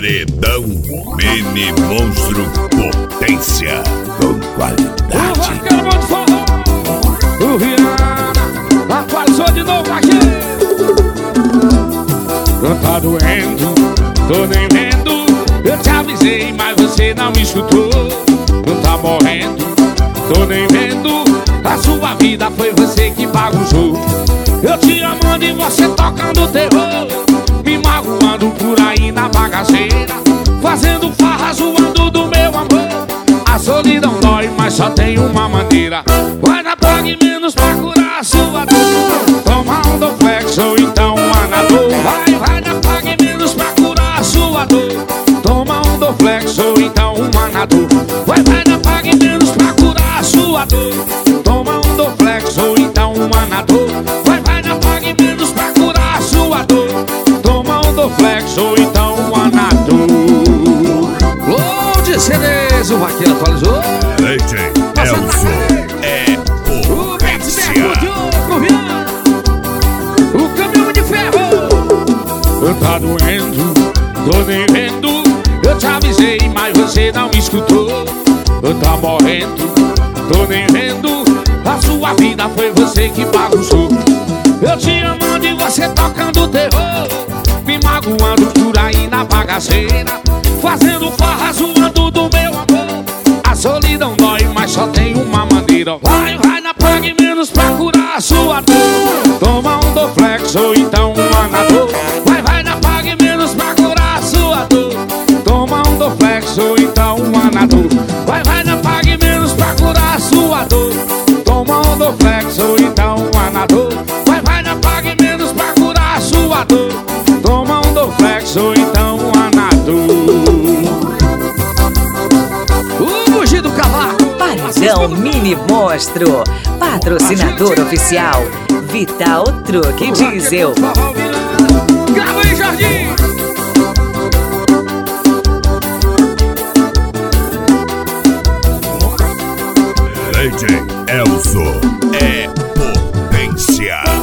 Paredão Mini Monstro Potência com qualidade. O Rihanna atualizou de novo aqui. Não tá doendo, tô nem vendo. Eu te avisei, mas você não me escutou. Não tá morrendo, tô nem vendo. A sua vida foi você que bagunçou. Eu te amando e você tocando terror, me magoando por aí na bagaceira, fazendo farra, zoando do meu amor. A solidão dói, mas só tem uma maneira. Vai na Pague Menos pra curar a sua dor. Toma um Dorflex ou então um Anadol. Vai na Pague Menos pra curar a sua dor. Toma um Dorflex ou então um Anadol. Vai na Pague Menos pra curar a sua dor. Toma um Dorflex ou então um Anadol. Vai na Pague Menos pra curar a sua dor. Toma um Dorflex ou então um Anadol. Load CDs, o Vaqueiro atualizou. DJ Elson é potência. O caminhão de ferro. Tá doendo, tô nem vendo. Eu te avisei, mas você não me escutou. Tá morrendo, tô nem vendo. A sua vida foi você que bagunçou. Eu te amando e você tocando terror, me magoando por aí na bagaceira, fazendo farra, zoando do meu amor. A solidão dói, mas só tem uma maneira. Vai na Pague Menos pra curar a sua dor. Toma um Dorflex ou então um Anadol. Vai na Pague Menos pra curar a sua dor. Toma um Dorflex ou então um Anadol. Vai na Pague Menos pra curar a sua dor. Toma um Dorflex ou então um Anadol. Vai na Pague Menos pra curar a sua dor. Toma um Dorflex ou então um Anadol. O Mugido Cavaco. Paredão Mini Monstro, patrocinador oficial Vital Truque Diesel. Grava aí, Jardim. DJ Elson é potência.